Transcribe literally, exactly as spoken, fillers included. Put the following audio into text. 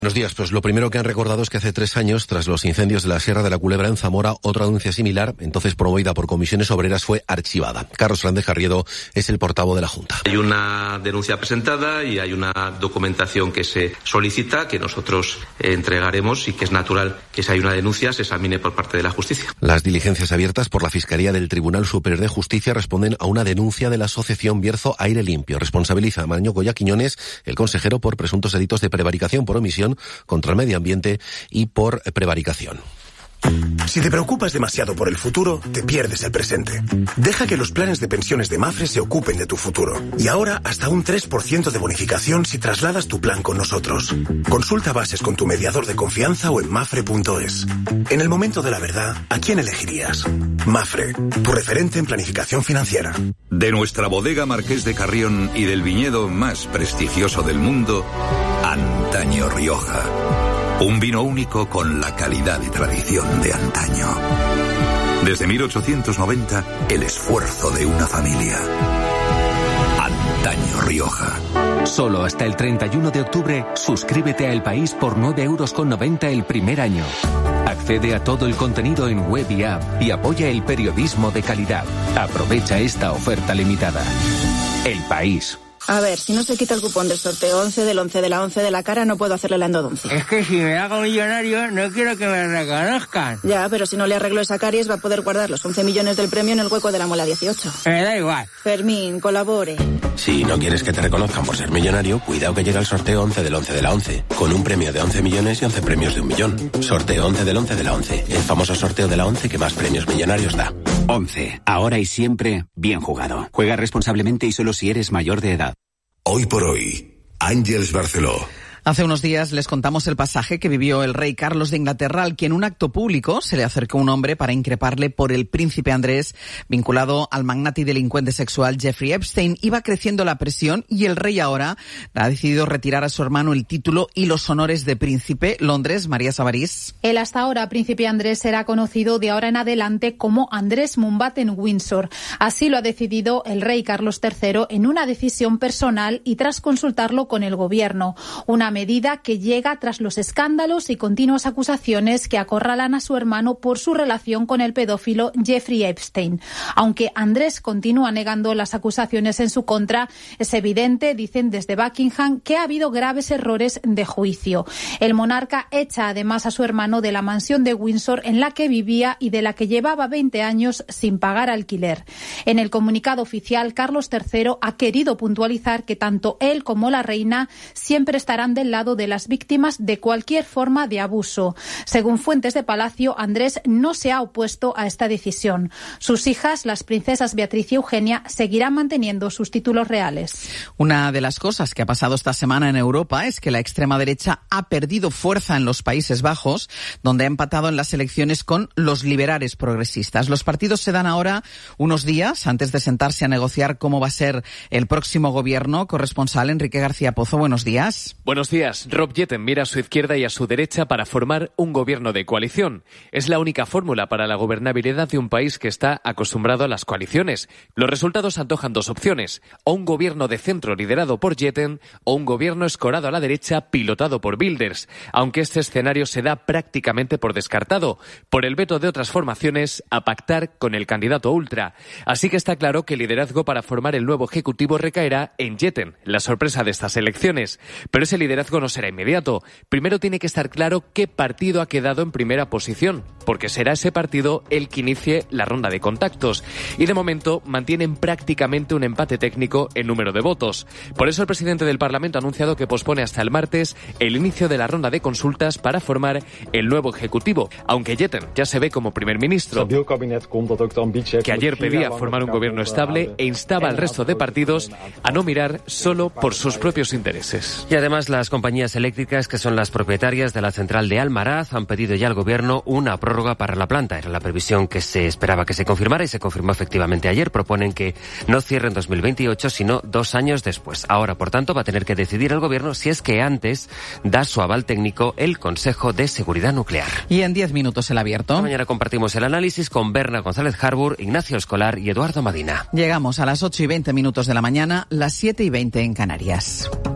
Buenos días. Pues lo primero que han recordado es que hace tres años, tras los incendios de la Sierra de la Culebra en Zamora, otra denuncia similar, entonces promovida por comisiones obreras, fue archivada. Carlos Fernández Carriedo es el portavoz de la Junta. Hay una denuncia presentada y hay una documentación que se solicita, que nosotros entregaremos, y que es natural que si hay una denuncia se examine por parte de la justicia. Las diligencias abiertas por la Fiscalía del Tribunal Superior de Justicia responden a una denuncia de la asociación Bierzo Aire Limpio. Responsabiliza a Maño Goya Quiñones, el consejero, por presuntos delitos de prevaricación por omisión contra el medio ambiente y por prevaricación. Si te preocupas demasiado por el futuro, te pierdes el presente. Deja que los planes de pensiones de Mafre se ocupen de tu futuro. Y ahora hasta un tres por ciento de bonificación si trasladas tu plan con nosotros. Consulta bases con tu mediador de confianza o en mafre punto es. En el momento de la verdad, ¿a quién elegirías? Mafre, tu referente en planificación financiera. De nuestra bodega Marqués de Carrión y del viñedo más prestigioso del mundo, Antaño Rioja. Un vino único con la calidad y tradición de antaño. Desde mil ochocientos noventa, el esfuerzo de una familia. Antaño Rioja. Solo hasta el treinta y uno de octubre, suscríbete a El País por nueve euros con noventa el primer año. Accede a todo el contenido en web y app y apoya el periodismo de calidad. Aprovecha esta oferta limitada. El País. A ver, si no se quita el cupón del sorteo once del once de la once de la cara, no puedo hacerle la endodoncia. Es que si me hago millonario, no quiero que me reconozcan. Ya, pero si no le arreglo esa caries, va a poder guardar los once millones del premio en el hueco de la muela dieciocho. Me da igual. Fermín, colabore. Si no quieres que te reconozcan por ser millonario, cuidado que llega el sorteo once del once de la once, con un premio de once millones y once premios de un millón. Sorteo once del once de la once, el famoso sorteo de la once que más premios millonarios da. once, ahora y siempre, bien jugado. Juega responsablemente y solo si eres mayor de edad. Hoy por hoy, Àngels Barceló. Hace unos días les contamos el pasaje que vivió el rey Carlos de Inglaterra, al que en un acto público se le acercó un hombre para increparle por el príncipe Andrés, vinculado al magnate y delincuente sexual Jeffrey Epstein. Iba creciendo la presión y el rey ahora ha decidido retirar a su hermano el título y los honores de príncipe. Londres, María Sabarís. El hasta ahora príncipe Andrés será conocido de ahora en adelante como Andrés Mountbatten Windsor. Así lo ha decidido el rey Carlos tercero en una decisión personal y tras consultarlo con el gobierno. Una medida que llega tras los escándalos y continuas acusaciones que acorralan a su hermano por su relación con el pedófilo Jeffrey Epstein. Aunque Andrés continúa negando las acusaciones en su contra, es evidente, dicen desde Buckingham, que ha habido graves errores de juicio. El monarca echa además a su hermano de la mansión de Windsor en la que vivía y de la que llevaba veinte años sin pagar alquiler. En el comunicado oficial, Carlos tercero ha querido puntualizar que tanto él como la reina siempre estarán del lado de las víctimas de cualquier forma de abuso. Según fuentes de Palacio, Andrés no se ha opuesto a esta decisión. Sus hijas, las princesas Beatriz y Eugenia, seguirán manteniendo sus títulos reales. Una de las cosas que ha pasado esta semana en Europa es que la extrema derecha ha perdido fuerza en los Países Bajos, donde ha empatado en las elecciones con los liberales progresistas. Los partidos se dan ahora unos días antes de sentarse a negociar cómo va a ser el próximo gobierno. Corresponsal Enrique García Pozo, buenos días. Buenos días. Rob Jetten mira a su izquierda y a su derecha para formar un gobierno de coalición. Es la única fórmula para la gobernabilidad de un país que está acostumbrado a las coaliciones. Los resultados antojan dos opciones: o un gobierno de centro liderado por Jetten o un gobierno escorado a la derecha pilotado por Wilders, aunque este escenario se da prácticamente por descartado, por el veto de otras formaciones a pactar con el candidato ultra. Así que está claro que el liderazgo para formar el nuevo ejecutivo recaerá en Jetten, la sorpresa de estas elecciones. Pero ese liderazgo no será inmediato. Primero tiene que estar claro qué partido ha quedado en primera posición, porque será ese partido el que inicie la ronda de contactos. Y de momento mantienen prácticamente un empate técnico en número de votos. Por eso el presidente del Parlamento ha anunciado que pospone hasta el martes el inicio de la ronda de consultas para formar el nuevo ejecutivo, aunque Jetten ya se ve como primer ministro, que ayer pedía formar un gobierno estable e instaba al resto de partidos a no mirar solo por sus propios intereses. Y además las compañías eléctricas, que son las propietarias de la central de Almaraz, han pedido ya al gobierno una prórroga para la planta. Era la previsión que se esperaba que se confirmara y se confirmó efectivamente ayer. Proponen que no cierre en dos mil veintiocho, sino dos años después. Ahora, por tanto, va a tener que decidir el gobierno si es que antes da su aval técnico el Consejo de Seguridad Nuclear. Y en diez minutos el abierto. Esta mañana compartimos el análisis con Berna González Harbour, Ignacio Escolar y Eduardo Madina. Llegamos a las ocho y veinte minutos de la mañana, las siete y veinte en Canarias.